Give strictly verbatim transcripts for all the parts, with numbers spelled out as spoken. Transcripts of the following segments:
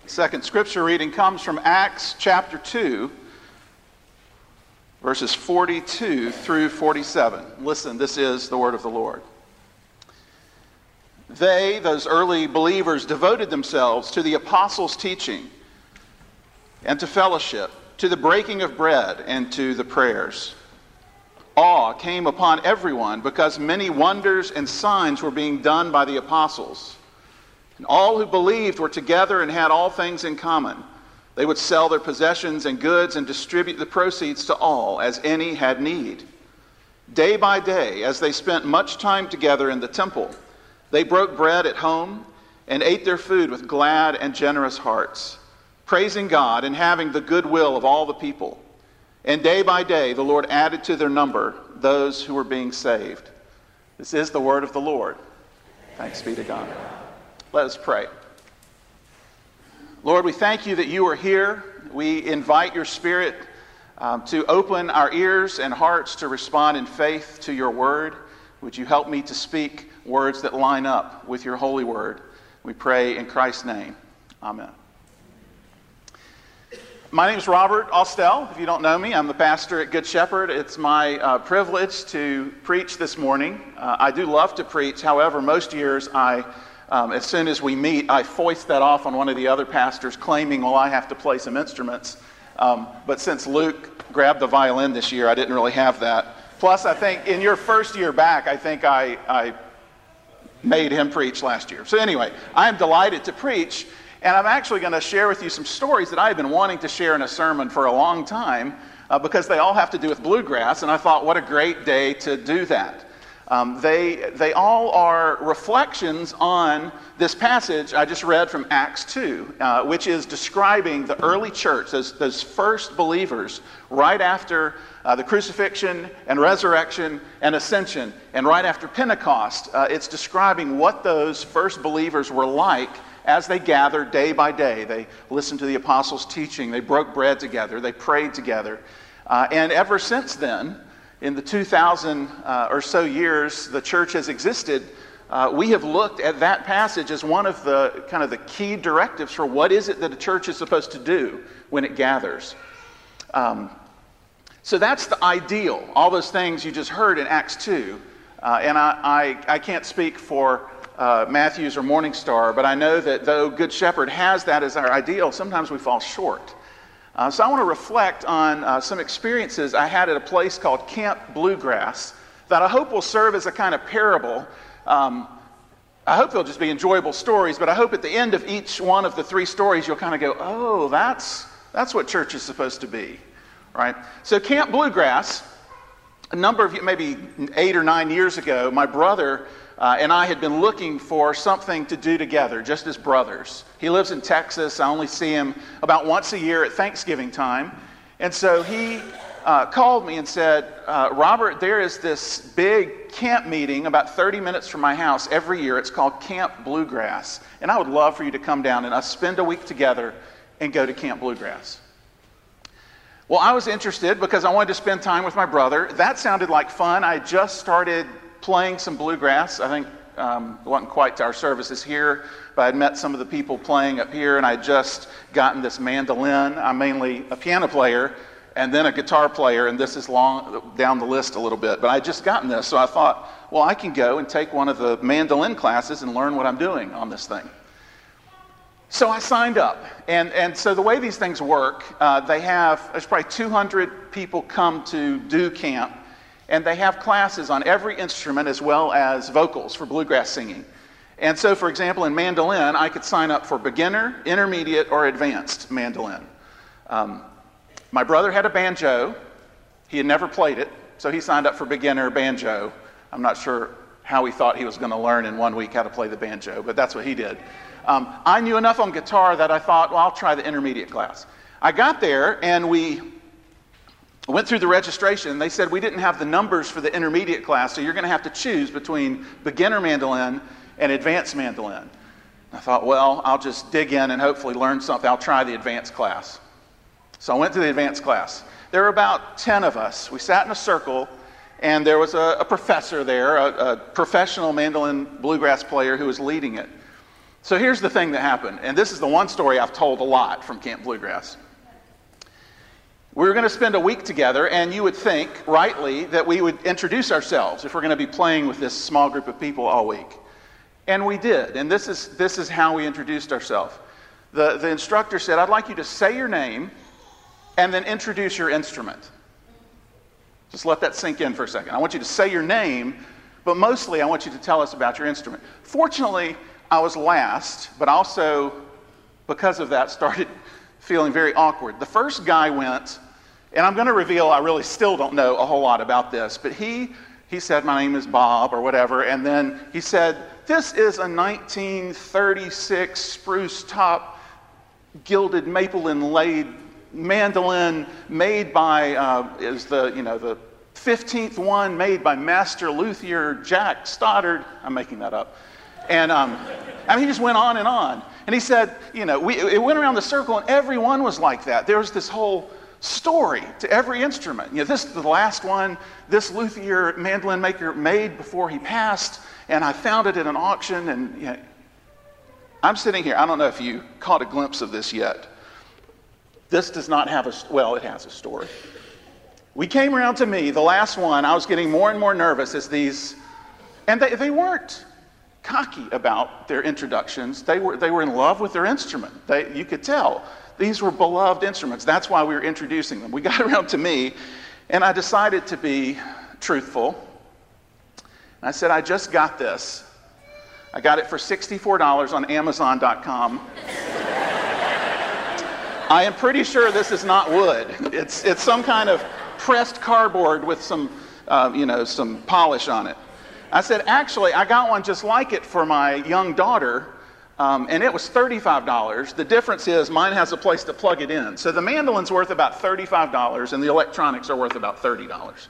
Second scripture reading comes from Acts chapter two, verses forty-two through forty-seven. Listen, this is the word of the Lord. They, those early believers, devoted themselves to the apostles' teaching and to fellowship, to the breaking of bread and to the prayers. Awe came upon everyone because many wonders and signs were being done by the apostles. And all who believed were together and had all things in common. They would sell their possessions and goods and distribute the proceeds to all as any had need. Day by day, as they spent much time together in the temple, they broke bread at home and ate their food with glad and generous hearts, praising God and having the goodwill of all the people. And day by day, the Lord added to their number those who were being saved. This is the word of the Lord. Thanks be to God. Let us pray. Lord, we thank you that you are here. We invite your Spirit um, to open our ears and hearts to respond in faith to your word. Would you help me to speak words that line up with your holy word? We pray in Christ's name. Amen. My name is Robert Austell. If you don't know me, I'm the pastor at Good Shepherd. It's my uh, privilege to preach this morning. Uh, I do love to preach. However, most years, I, um, as soon as we meet, I foist that off on one of the other pastors, claiming, well, I have to play some instruments. Um, but since Luke grabbed the violin this year, I didn't really have that. Plus, I think in your first year back, I think I, I made him preach last year. So anyway, I'm delighted to preach. And I'm actually going to share with you some stories that I've been wanting to share in a sermon for a long time uh, because they all have to do with bluegrass, and I thought, what a great day to do that. Um, they, they all are reflections on this passage I just read from Acts two, uh, which is describing the early church, those, those first believers, right after uh, the crucifixion and resurrection and ascension, and right after Pentecost. Uh, it's describing what those first believers were like as they gathered day by day. They listened to the apostles' teaching. They broke bread together. They prayed together. Uh, and ever since then, in the two thousand uh, or so years the church has existed, uh, we have looked at that passage as one of the kind of the key directives for what is it that a church is supposed to do when it gathers. Um, so that's the ideal. All those things you just heard in Acts two. Uh, and I, I, I can't speak for Uh, Matthews or Morning Star, but I know that though Good Shepherd has that as our ideal, sometimes we fall short. Uh, so I want to reflect on uh, some experiences I had at a place called Camp Bluegrass that I hope will serve as a kind of parable. Um, I hope they'll just be enjoyable stories, but I hope at the end of each one of the three stories you'll kind of go, oh, that's that's what church is supposed to be, right? So Camp Bluegrass, a number of, maybe eight or nine years ago, my brother Uh, and I had been looking for something to do together, just as brothers. He lives in Texas. I only see him about once a year at Thanksgiving time. And so he uh, called me and said, uh, Robert, there is this big camp meeting about thirty minutes from my house every year. It's called Camp Bluegrass. And I would love for you to come down and us spend a week together and go to Camp Bluegrass. Well, I was interested because I wanted to spend time with my brother. That sounded like fun. I just started playing some bluegrass. I think um, it wasn't quite to our services here, but I'd met some of the people playing up here, and I'd just gotten this mandolin. I'm mainly a piano player and then a guitar player, and this is long down the list a little bit, but I'd just gotten this, so I thought, well, I can go and take one of the mandolin classes and learn what I'm doing on this thing. So I signed up, and, and so the way these things work, uh, they have, there's probably two hundred people come to do camp, and they have classes on every instrument as well as vocals for bluegrass singing. And so, for example, in mandolin, I could sign up for beginner, intermediate, or advanced mandolin. Um, my brother had a banjo. He had never played it, so he signed up for beginner banjo. I'm not sure how he thought he was going to learn in one week how to play the banjo, but that's what he did. Um, I knew enough on guitar that I thought, well, I'll try the intermediate class. I got there, and we went through the registration. They said we didn't have the numbers for the intermediate class, so you're going to have to choose between beginner mandolin and advanced mandolin. I thought, well, I'll just dig in and hopefully learn something. I'll try the advanced class. So I went to the advanced class. There were about ten of us. We sat in a circle, and there was a, a professor there, a, a professional mandolin bluegrass player who was leading it. So here's the thing that happened, and this is the one story I've told a lot from Camp Bluegrass. We were going to spend a week together, and you would think, rightly, that we would introduce ourselves if we're going to be playing with this small group of people all week. And we did, and this is this is how we introduced ourselves. The, the instructor said, I'd like you to say your name and then introduce your instrument. Just let that sink in for a second. I want you to say your name, but mostly I want you to tell us about your instrument. Fortunately, I was last, but also, because of that, started feeling very awkward. The first guy went, and I'm going to reveal I really still don't know a whole lot about this, but he he said, my name is Bob, or whatever, and then he said, this is a nineteen thirty-six spruce top, gilded maple inlaid mandolin made by, uh, is the, you know, the fifteenth one made by Master Luthier Jack Stoddard. I'm making that up. And um, I mean, he just went on and on. And he said, you know, we, it went around the circle, and everyone was like that. There was this whole story to every instrument. You know, this is the last one this luthier mandolin maker made before he passed, and I found it at an auction. And you know, I'm sitting here. I don't know if you caught a glimpse of this yet. This does not have a, well, it has a story. We came around to me, the last one. I was getting more and more nervous as these, and they, they weren't cocky about their introductions. They were they were in love with their instrument. They, you could tell. These were beloved instruments. That's why we were introducing them. We got around to me, and I decided to be truthful. I said, I just got this. I got it for sixty-four dollars on Amazon dot com. I am pretty sure this is not wood. It's it's some kind of pressed cardboard with some, uh, you know, some polish on it. I said, actually, I got one just like it for my young daughter, um, and it was thirty-five dollars. The difference is mine has a place to plug it in. So the mandolin's worth about thirty-five dollars, and the electronics are worth about thirty dollars.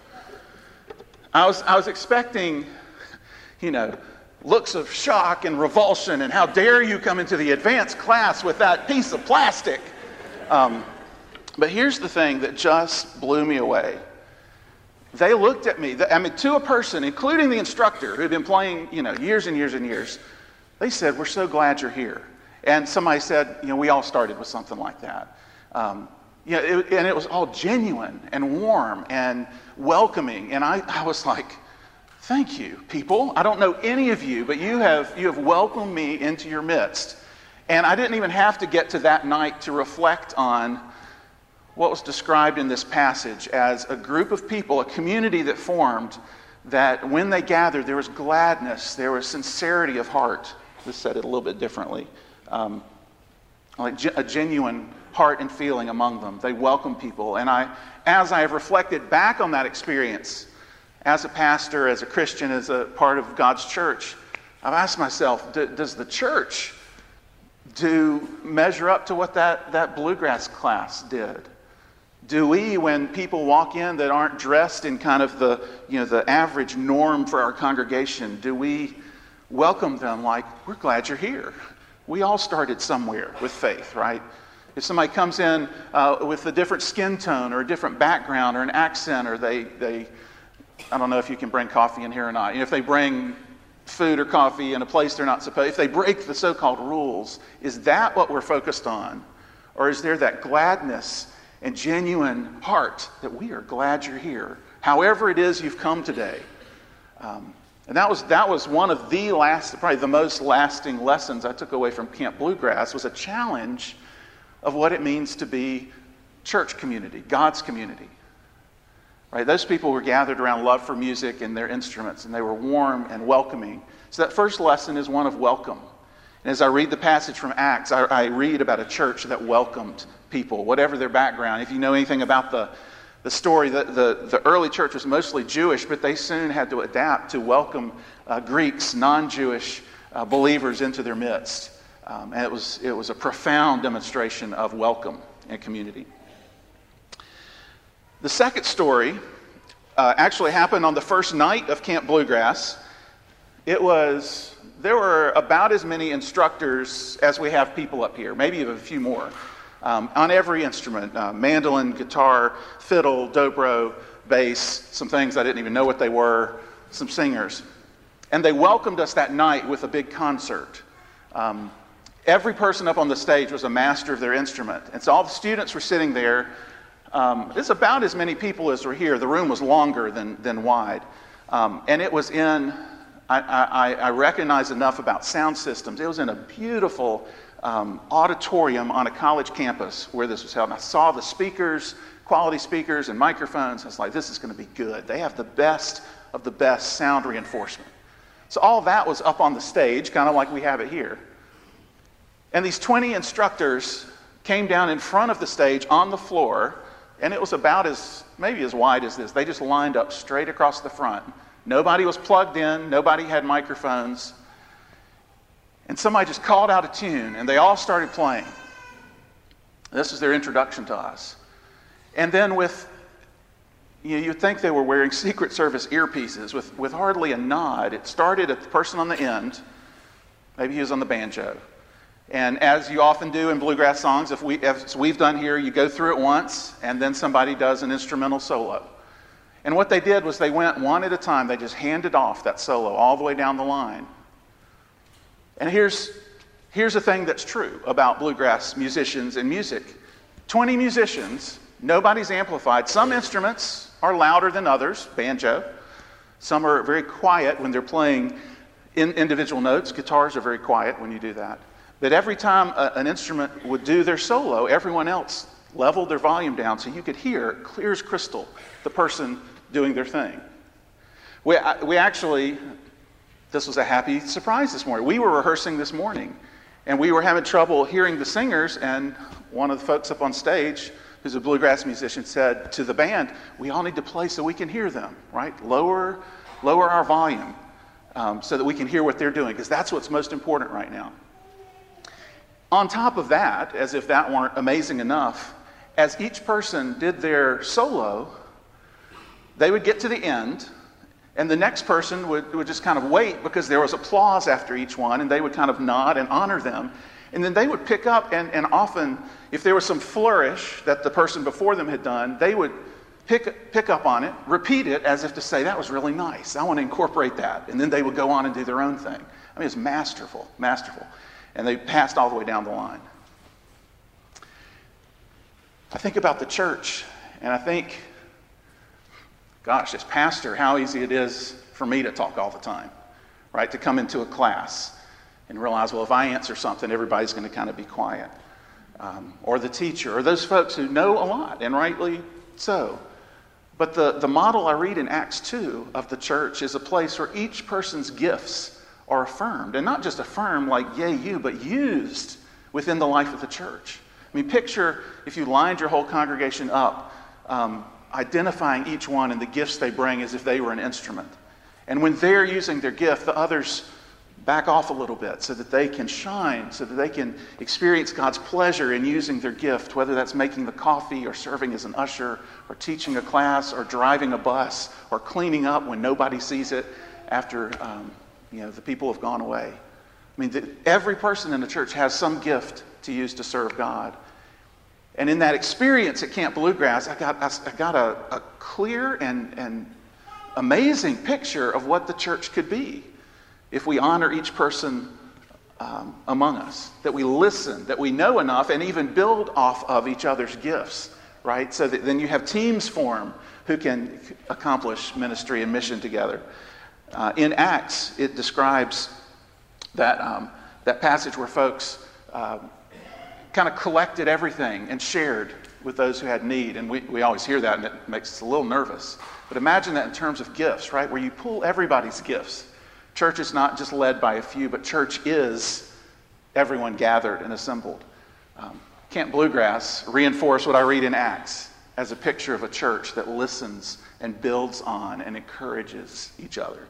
I was I was expecting, you know, looks of shock and revulsion, and how dare you come into the advanced class with that piece of plastic. Um, but here's the thing that just blew me away. They looked at me, I mean, to a person, including the instructor who had been playing, you know, years and years and years. They said, we're so glad you're here. And somebody said, you know, we all started with something like that. Um, you know, it, and it was all genuine and warm and welcoming. And I, I was like, thank you, people. I don't know any of you, but you have you have welcomed me into your midst. And I didn't even have to get to that night to reflect on what was described in this passage as a group of people, a community that formed, that when they gathered, there was gladness, there was sincerity of heart. This said it a little bit differently. Um, like ge- a genuine heart and feeling among them. They welcomed people. And I, as I have reflected back on that experience, as a pastor, as a Christian, as a part of God's church, I've asked myself, does the church do measure up to what that, that bluegrass class did? Do we, when people walk in that aren't dressed in kind of the, you know, the average norm for our congregation, do we welcome them like, we're glad you're here? We all started somewhere with faith, right? If somebody comes in uh, with a different skin tone or a different background or an accent, or they, they, I don't know if you can bring coffee in here or not. You know, if they bring food or coffee in a place they're not supposed, if they break the so-called rules, is that what we're focused on? Or is there that gladness and genuine heart that we are glad you're here, however it is you've come today? Um, and that was that was one of the last, probably the most lasting lessons I took away from Camp Bluegrass, was a challenge of what it means to be church community, God's community. Right? Those people were gathered around love for music and their instruments, and they were warm and welcoming. So that first lesson is one of welcome. And as I read the passage from Acts, I, I read about a church that welcomed people, whatever their background. If you know anything about the, the story, the, the, the early church was mostly Jewish, but they soon had to adapt to welcome uh, Greeks, non-Jewish uh, believers into their midst. Um, and it was, it was a profound demonstration of welcome and community. The second story uh, actually happened on the first night of Camp Bluegrass. It was, there were about as many instructors as we have people up here, maybe even a few more, um, on every instrument, uh, mandolin, guitar, fiddle, dobro, bass, some things I didn't even know what they were, some singers. And they welcomed us that night with a big concert. Um, every person up on the stage was a master of their instrument. And so all the students were sitting there. Um, it's about as many people as were here. The room was longer than, than wide. Um, and it was in, I, I, I recognize enough about sound systems. It was in a beautiful um, auditorium on a college campus where this was held. And I saw the speakers, quality speakers and microphones. I was like, this is going to be good. They have the best of the best sound reinforcement. So all that was up on the stage, kind of like we have it here. And these twenty instructors came down in front of the stage on the floor, and it was about as, maybe as wide as this. They just lined up straight across the front. Nobody was plugged in. Nobody had microphones. And somebody just called out a tune, and they all started playing. This was their introduction to us. And then with, you know, you'd think they were wearing Secret Service earpieces. With, with hardly a nod, it started at the person on the end. Maybe he was on the banjo. And as you often do in bluegrass songs, if we, as we've done here, you go through it once, and then somebody does an instrumental solo. And what they did was they went one at a time. They just handed off that solo all the way down the line. And here's, here's a thing that's true about bluegrass musicians and music. twenty musicians, nobody's amplified. Some instruments are louder than others, banjo. Some are very quiet when they're playing in individual notes. Guitars are very quiet when you do that. But every time a, an instrument would do their solo, everyone else leveled their volume down so you could hear, clear as crystal, the person doing their thing. We, we actually, this was a happy surprise this morning. We were rehearsing this morning, and we were having trouble hearing the singers, and one of the folks up on stage, who's a bluegrass musician, said to the band, we all need to play so we can hear them, right? Lower, lower our volume um, so that we can hear what they're doing, because that's what's most important right now. On top of that, as if that weren't amazing enough, as each person did their solo, they would get to the end, and the next person would, would just kind of wait because there was applause after each one, and they would kind of nod and honor them. And then they would pick up, and, and often, if there was some flourish that the person before them had done, they would pick, pick up on it, repeat it as if to say, that was really nice. I want to incorporate that. And then they would go on and do their own thing. I mean, it's masterful, masterful. And they passed all the way down the line. I think about the church, and I think, gosh, as pastor, how easy it is for me to talk all the time, right? To come into a class and realize, well, if I answer something, everybody's going to kind of be quiet. Um, or the teacher, or those folks who know a lot, and rightly so. But the, the model I read in Acts two of the church is a place where each person's gifts are affirmed, and not just affirmed like yay you, but used within the life of the church. I mean, picture if you lined your whole congregation up, um, identifying each one and the gifts they bring as if they were an instrument. And when they're using their gift, the others back off a little bit so that they can shine, so that they can experience God's pleasure in using their gift, whether that's making the coffee or serving as an usher or teaching a class or driving a bus or cleaning up when nobody sees it after um, you know, the people have gone away. I mean, the, every person in the church has some gift to use to serve God. And in that experience at Camp Bluegrass, I got, I, I got a, a clear and, and amazing picture of what the church could be if we honor each person um, among us, that we listen, that we know enough and even build off of each other's gifts, right? So that then you have teams form who can accomplish ministry and mission together. Uh, in Acts, it describes that, um, that passage where folks uh, kind of collected everything and shared with those who had need. And we, we always hear that, and it makes us a little nervous. But imagine that in terms of gifts, right? Where you pull everybody's gifts. Church is not just led by a few, but church is everyone gathered and assembled. Um, Camp Bluegrass reinforce what I read in Acts as a picture of a church that listens and builds on and encourages each other.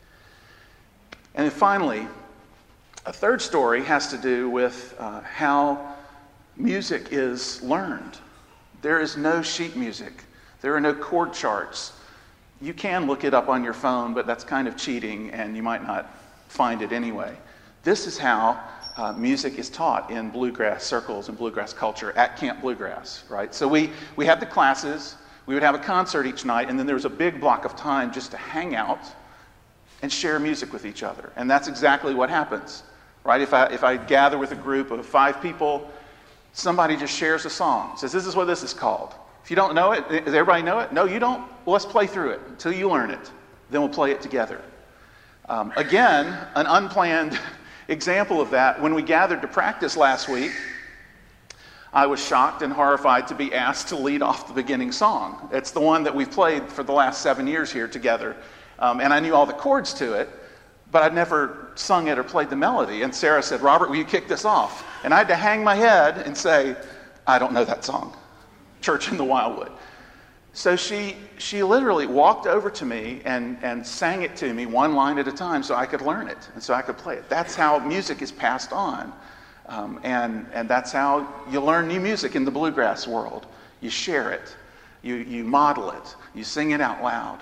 And then finally, a third story has to do with uh, how music is learned. There is no sheet music. There are no chord charts. You can look it up on your phone, but that's kind of cheating, and you might not find it anyway. This is how uh, music is taught in bluegrass circles and bluegrass culture at Camp Bluegrass, right? So we, we had the classes, we would have a concert each night, and then there was a big block of time just to hang out and share music with each other. And that's exactly what happens, right? If I, if I gather with a group of five people, somebody just shares a song, says, this is what this is called. If you don't know it, does everybody know it? No, you don't? Well, let's play through it until you learn it. Then we'll play it together. Um, again, an unplanned example of that. When we gathered to practice last week, I was shocked and horrified to be asked to lead off the beginning song. It's the one that we've played for the last seven years here together. Um, and I knew all the chords to it, but I'd never sung it or played the melody. And Sarah said, Robert, will you kick this off? And I had to hang my head and say, I don't know that song. Church in the Wildwood. So she she literally walked over to me and, and sang it to me one line at a time so I could learn it and so I could play it. That's how music is passed on. Um, and, and that's how you learn new music in the bluegrass world. You share it. You, you model it. You sing it out loud.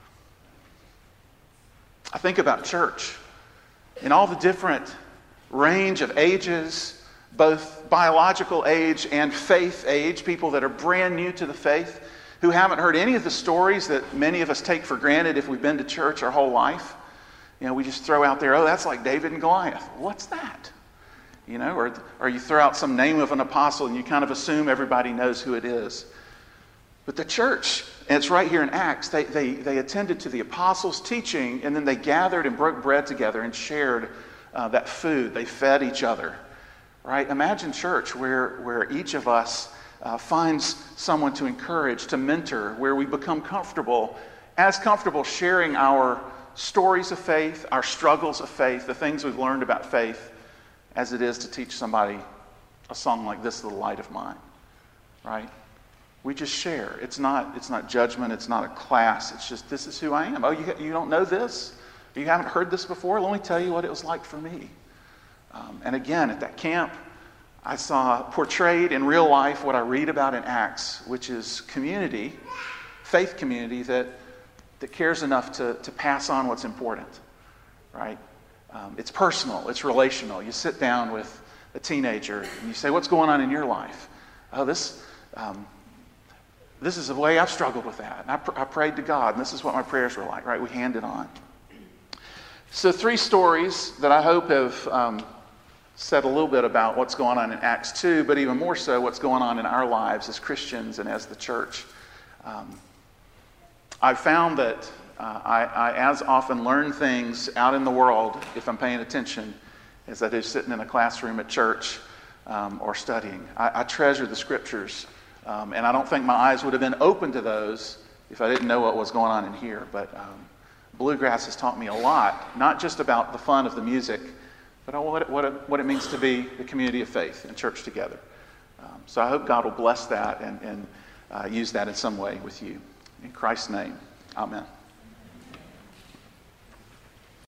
I think about church in all the different range of ages, both biological age and faith age, people that are brand new to the faith, who haven't heard any of the stories that many of us take for granted if we've been to church our whole life. You know, we just throw out there, oh, that's like David and Goliath. What's that? You know, or, or you throw out some name of an apostle and you kind of assume everybody knows who it is. But the church, and it's right here in Acts, they, they, they attended to the apostles' teaching, and then they gathered and broke bread together and shared uh, that food. They fed each other. Right? Imagine church where, where each of us uh, finds someone to encourage, to mentor, where we become comfortable, as comfortable sharing our stories of faith, our struggles of faith, the things we've learned about faith, as it is to teach somebody a song like this, The Light of Mine. Right? We just share. It's not, it's not judgment. It's not a class. It's just, this is who I am. Oh, you, you don't know this? You haven't heard this before? Let me tell you what it was like for me. Um, and again, at that camp, I saw portrayed in real life what I read about in Acts, which is community, faith community that, that cares enough to, to pass on what's important, right? Um, it's personal, it's relational. You sit down with a teenager and you say, what's going on in your life? Oh, this, um, this is the way I've struggled with that. And I, pr- I prayed to God, and this is what my prayers were like, right? We hand it on. So three stories that I hope have um, said a little bit about what's going on in Acts two, but even more so what's going on in our lives as Christians and as the church. Um, I've found that uh, I, I as often learn things out in the world, if I'm paying attention, as I do sitting in a classroom at church um, or studying. I, I treasure the scriptures, um, and I don't think my eyes would have been open to those if I didn't know what was going on in here. But um, bluegrass has taught me a lot, not just about the fun of the music, but what it, what it, what it means to be the community of faith and church together. Um, so I hope God will bless that and, and uh, use that in some way with you. In Christ's name, amen.